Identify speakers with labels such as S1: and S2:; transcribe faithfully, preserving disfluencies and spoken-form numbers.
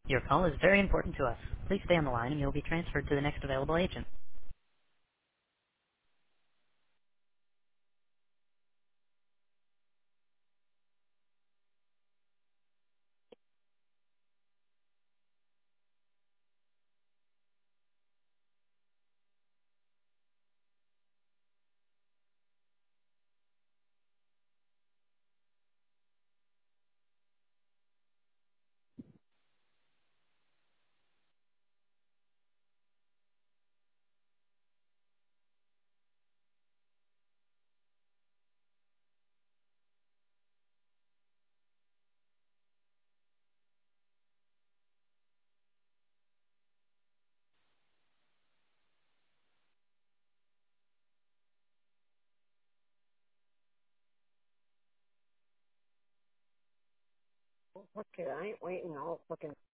S1: Your call is very important to us. Please stay on the line and you'll be transferred to the next available agent.
S2: Okay, I ain't waiting all fucking